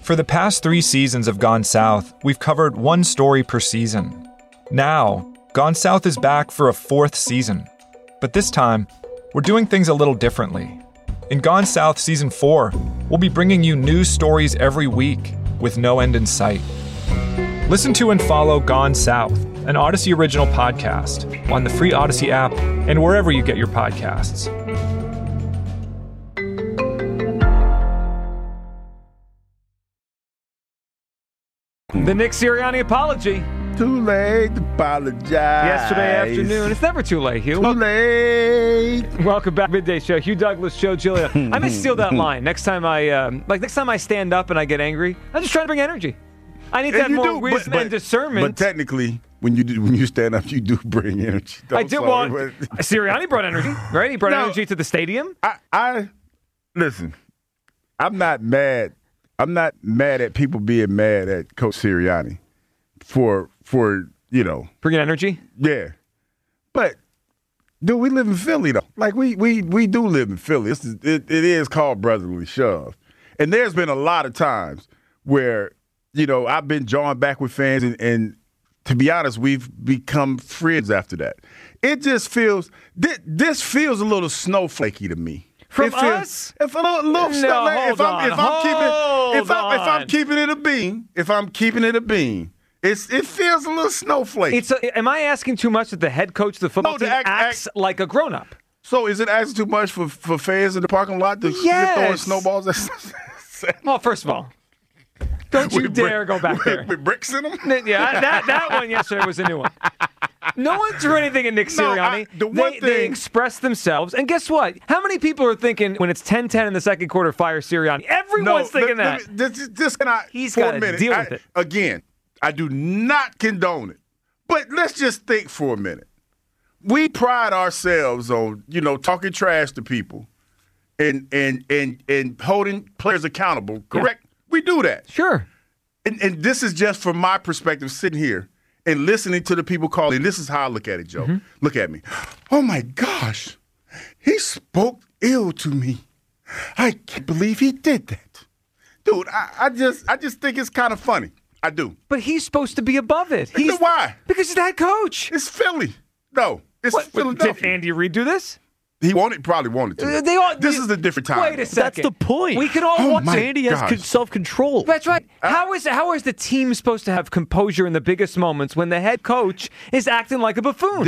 For the past 3 seasons of Gone South, we've covered one story per season. Now, Gone South is back for a 4th season. But this time, we're doing things a little differently. In Gone South Season 4, we'll be bringing you news stories every week with no end in sight. Listen to and follow Gone South, an Odyssey original podcast, on the free Odyssey app and wherever you get your podcasts. The Nick Sirianni apology. Too late to apologize. Yesterday afternoon. It's never too late, Hugh. Too late. Welcome back, Midday Show. Hugh Douglas, Joe Giglio. I may steal that line next time next time I stand up and I get angry. I'm just trying to bring energy. I need to have more wisdom and discernment. But technically, when you stand up, you do bring energy. I do. Well, Sirianni brought energy, right? He brought energy to the stadium. I listen. I'm not mad. I'm not mad at people being mad at Coach Sirianni for bringing energy. Yeah, but dude, we live in Philly though. Like we do live in Philly. It is called brotherly shove, and there's been a lot of times where I've been drawing back with fans, and to be honest, we've become friends after that. It just feels this feels a little snowflakey to me. From us? If I'm keeping it a bean, it feels a little snowflake. Am I asking too much that the head coach of the football team acts like a grown-up? So is it asking too much for fans in the parking lot to yes. throwing snowballs? Well, first of all, don't you dare go back there. With bricks in them? Yeah, that one yesterday was a new one. No one threw anything at Nick Sirianni. They expressed themselves. And guess what? How many people are thinking when it's 10-10 in the second quarter, fire Sirianni? Everyone's thinking that. He's got to deal with it. Again, I do not condone it. But let's just think for a minute. We pride ourselves on, talking trash to people and holding players accountable, correct? Yeah. We do that. Sure. And this is just from my perspective sitting here and listening to the people calling. This is how I look at it, Joe. Mm-hmm. Look at me. Oh, my gosh. He spoke ill to me. I can't believe he did that. Dude, I just think it's kind of funny. I do. But he's supposed to be above it. Why? Because he's that coach. It's Philly. No, it's Philadelphia. Did Andy Reid do this? He probably wanted to. This is a different time. Wait a second. That's the point. We can all watch Andy has self-control. That's right. How is the team supposed to have composure in the biggest moments when the head coach is acting like a buffoon?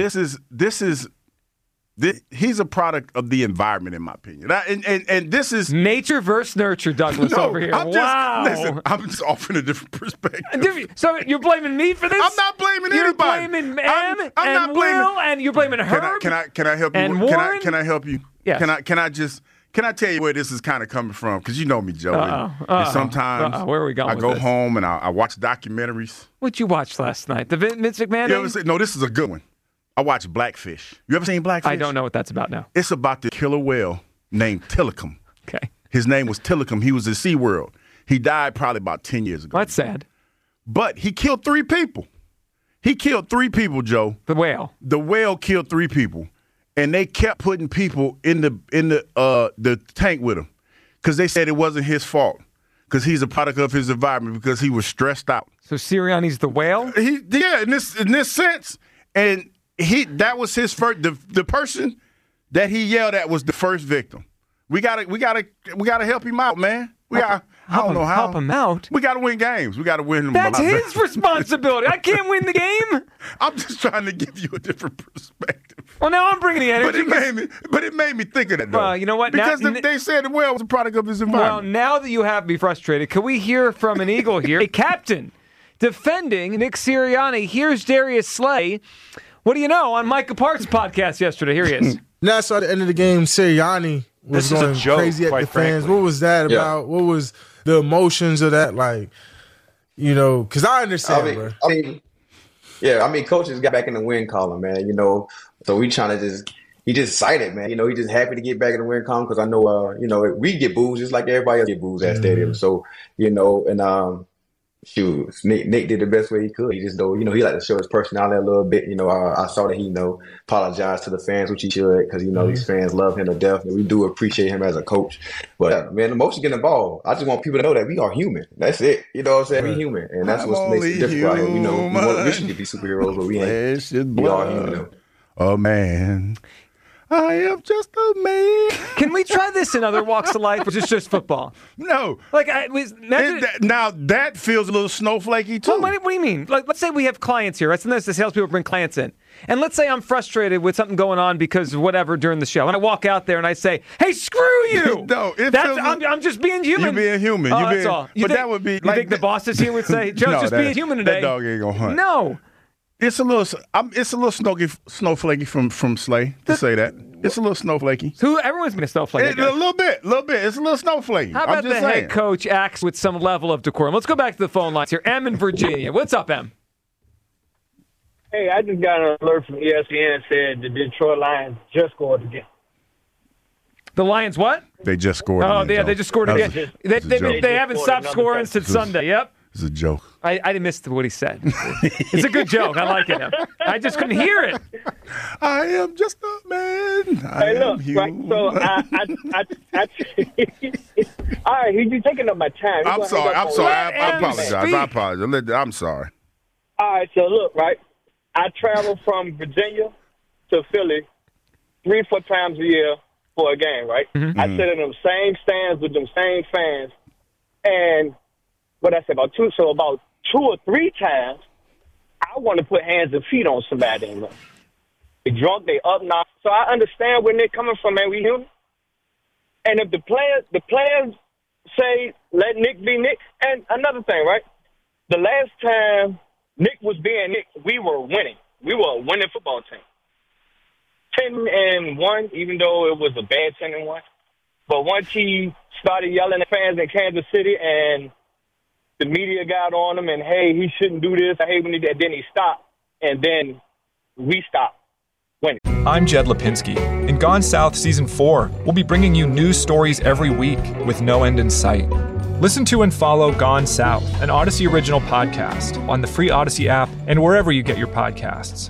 He's a product of the environment, in my opinion. And this is nature versus nurture, Douglas, over here. I'm just offering a different perspective. So you're blaming me for this? I'm not blaming anybody. You're blaming Em and Will, and you're blaming Herb. Can I help you? And Warren? Can I help you? Yes. Can I tell you where this is kind of coming from? Because you know me, Joe. And sometimes where are we going? I go home and I watch documentaries. What'd you watch last night? The Vince McMahon? No, this is a good one. I watch Blackfish. You ever seen Blackfish? I don't know what that's about now. It's about the killer whale named Tilikum. Okay. His name was Tilikum. He was at SeaWorld. He died probably about 10 years ago. That's sad. But he killed 3 people. He killed 3 people, Joe. The whale. The whale killed 3 people. And they kept putting people in the tank with him because they said it wasn't his fault because he's a product of his environment because he was stressed out. So Sirianni's the whale? Yeah, in this sense. And that was his first. The person that he yelled at was the first victim. We gotta help him out, man. I don't know how. Help him out. We gotta win games. We gotta win them. That's his responsibility. I can't win the game. I'm just trying to give you a different perspective. Well, now I'm bringing the energy. But it made me think of that, though. Well, you know what? Because they said the whale was a product of his environment. Well, now that you have me frustrated, can we hear from an Eagle here? A captain defending Nick Sirianni. Here's Darius Slay. What do you know on Micah Parks' podcast yesterday? Here he is. Now, so at the end of the game, Sirianni was going crazy at the fans. Frankly. What was that about? Yeah. What was the emotions of that? Like, because I understand, bro. I mean, coaches got back in the win column, man. So we trying to he just excited, man. He just happy to get back in the win column because I know, we get booze just like everybody else get booze at stadium. So, shoot, Nick did the best way he could. He just, though, he liked to show his personality a little bit. I saw that he, apologized to the fans, which he should, because, these fans love him to death, and we do appreciate him as a coach. But, man, emotions get involved. I just want people to know that we are human. That's it. You know what I'm saying? We're human. And that's what makes it difficult out here. We should be superheroes, but we ain't. We are human, though. Oh, man. I am just a man. Can we try this in other walks of life, or is it just football? No. Now that feels a little snowflakey, too. Well, what do you mean? Like, let's say we have clients here. Right? Sometimes the salespeople bring clients in. And let's say I'm frustrated with something going on because of whatever during the show. And I walk out there and I say, hey, screw you. No, I'm just being human. You're being human. That's all. That would be you think the bosses here would say, Joe's just being human today? That dog ain't going to hunt. No. It's a little snowflakey from Slay to say that. It's a little snowflakey. Everyone's been a snowflake. A little bit. It's a little snowflakey. How about the head coach acts with some level of decorum? Let's go back to the phone lines here. M in Virginia. What's up, M? Hey, I just got an alert from ESPN said the Detroit Lions just scored again. The Lions what? They just scored again. Oh, yeah, they just scored again. They haven't stopped scoring since Sunday. Yep. It's a joke. I didn't miss what he said. It's a good joke. I like it. I just couldn't hear it. I am just a man. Hey, look, right? So all right, you're taking up my time. I'm sorry. I apologize. I'm sorry. All right, so look, right? I travel from Virginia to Philly 3-4 times a year for a game, right? Mm-hmm. I sit in them same stands with them same fans, and about 2 or 3 times, I want to put hands and feet on somebody. They drunk, they up now. So I understand where Nick coming from, man. We human. And if the players say let Nick be Nick, and another thing, right? The last time Nick was being Nick, we were winning. We were a winning football team. 10-1, even though it was a bad 10-1. But once he started yelling at fans in Kansas City and the media got on him and, hey, he shouldn't do this. I hate when he did. Then he stopped, and then we stopped winning. I'm Jed Lipinski. In Gone South Season 4, we'll be bringing you news stories every week with no end in sight. Listen to and follow Gone South, an Odyssey original podcast, on the free Odyssey app and wherever you get your podcasts.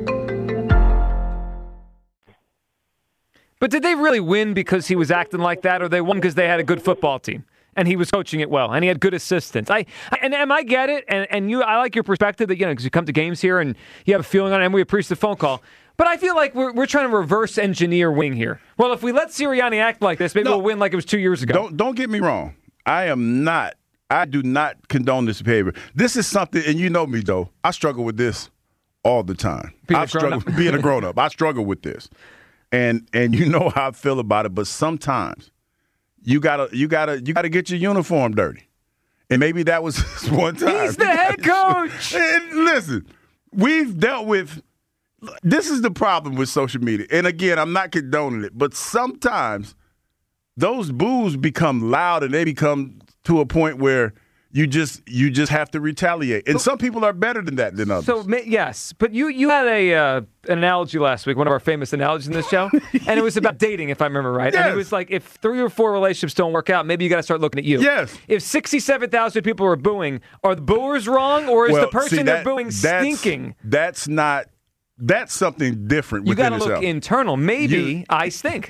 But did they really win because he was acting like that, or they won because they had a good football team? And he was coaching it well, and he had good assistants. I get it, and I like your perspective that, because you come to games here and you have a feeling on it, and we appreciate the phone call. But I feel like we're trying to reverse engineer winning here. Well, if we let Sirianni act like this, maybe we'll win like it was 2 years ago. Don't get me wrong. I do not condone this behavior. This is something, and you know me, though. I struggle with this all the time. Being a grown-up. I struggle with this. And you know how I feel about it, but sometimes you gotta get your uniform dirty. And maybe that was one time. He's the head coach. And listen, we've dealt with – this is the problem with social media. And, again, I'm not condoning it, but sometimes those boos become loud and they become to a point where you just have to retaliate. And some people are better than that than others. So, yes, but you had an analogy last week, one of our famous analogies in this show, and it was about dating, if I remember right. Yes. And it was like, if 3 or 4 relationships don't work out, maybe you got to start looking at you. Yes. If 67,000 people are booing, are the booers wrong, or is the person they're booing stinking? That's something different. You got to look internal. Maybe I stink.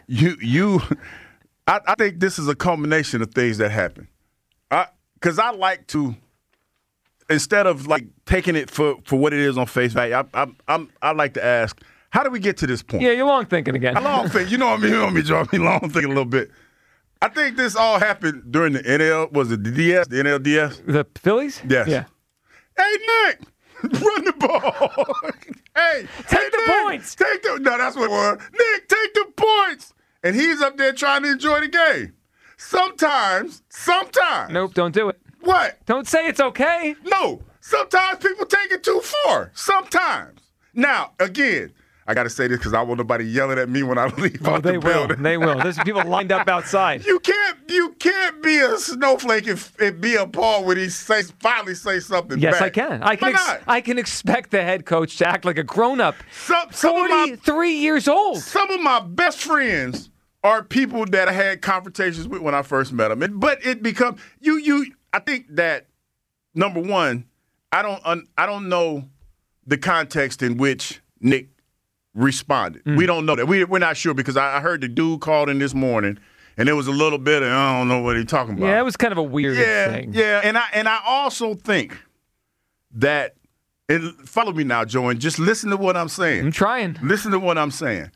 I think this is a culmination of things that happen. Because I like to, instead of like taking it for what it is on face value, I like to ask, how did we get to this point? Yeah, you're long thinking again. Long thinking. You know what I mean? You know me, Joe. I mean, long thinking a little bit. I think this all happened during the NL. Was it the DS? The NLDS? The Phillies? Yes. Yeah. Hey, Nick, run the ball. Take the Nick, points. No, that's what it was. Nick, take the points. And he's up there trying to enjoy the game. Sometimes. Nope, don't do it. What? Don't say it's okay. No. Sometimes people take it too far. Sometimes. Now, again, I got to say this because I want nobody yelling at me when I leave out the building. They will. There's people lined up outside. You can't be a snowflake and be appalled when he finally say something Yes, back. I can. I can expect the head coach to act like a grown-up. 43 years old. Some of my best friends are people that I had confrontations with when I first met them. But it becomes I think that number one, I don't know the context in which Nick responded. We don't know that. We're not sure because I heard the dude called in this morning, and there was a little bit of I don't know what he's talking about. Yeah, it was kind of a weird thing. Yeah, and I also think that, and follow me now, Joe, and just listen to what I'm saying. I'm trying. Listen to what I'm saying.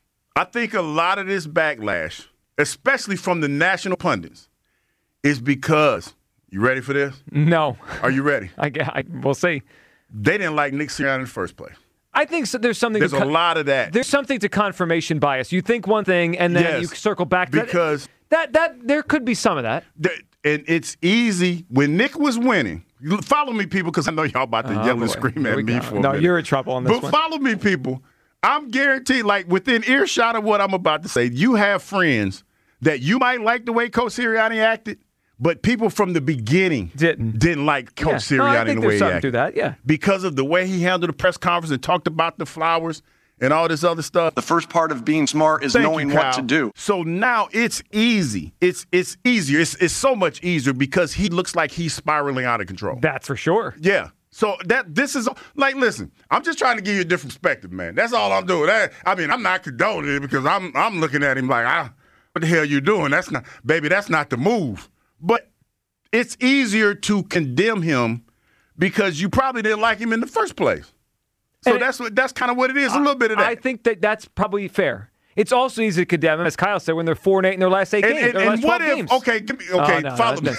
I think a lot of this backlash, especially from the national pundits, is because, you ready for this? No. Are you ready? We'll see. They didn't like Nick Sirianni in the first place. I think so, there's something. There's a lot of that. There's something to confirmation bias. You think one thing and then you circle back to because that there could be some of that. And it's easy when Nick was winning. Follow me, people, because I know y'all about to yell and scream at me for a minute. No, you're in trouble on this one. But follow me, people. I'm guaranteed, like within earshot of what I'm about to say, you have friends that you might like the way Coach Sirianni acted, but people from the beginning didn't like Coach Sirianni the way he acted. That, yeah. Because of the way he handled the press conference and talked about the flowers and all this other stuff. The first part of being smart is knowing what to do. So now it's easy. It's easier. It's so much easier because he looks like he's spiraling out of control. That's for sure. Yeah. So this is like, listen, I'm just trying to give you a different perspective, man. That's all I'm doing. I'm not condoning it because I'm looking at him like, what the hell you doing? That's not the move. But it's easier to condemn him because you probably didn't like him in the first place. So that's kind of what it is, a little bit of that. I think that's probably fair. It's also easy to condemn them, as Kyle said, when they're 4-8 in their last 8 games. And what if? Games. Okay, follow me.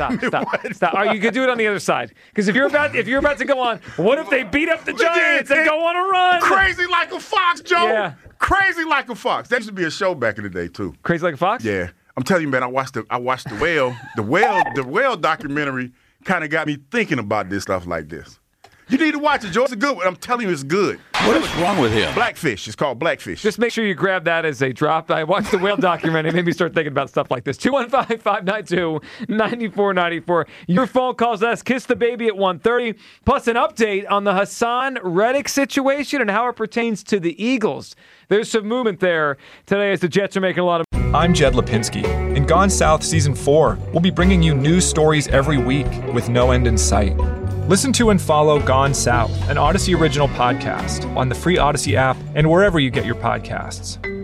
Stop. All right, you can do it on the other side. Because if you're about to go on, what if they beat up the Giants and go on a run? Crazy like a fox, Joe. Yeah. Crazy like a fox. That used to be a show back in the day too. Crazy like a fox? Yeah. I'm telling you, man. I watched the whale. The whale documentary kind of got me thinking about this stuff like this. You need to watch it, Joe. It's a good one. I'm telling you, it's good. What is wrong with him? Blackfish. It's called Blackfish. Just make sure you grab that as a drop. I watched the whale documentary. It made me start thinking about stuff like this. 215-592-9494. Your phone calls us. Kiss the baby at 1:30. Plus an update on the Hassan Reddick situation and how it pertains to the Eagles. There's some movement there today as the Jets are making a lot of... I'm Jed Lipinski. In Gone South Season 4, we'll be bringing you news stories every week with no end in sight. Listen to and follow Gone South, an Odyssey original podcast, on the free Odyssey app and wherever you get your podcasts.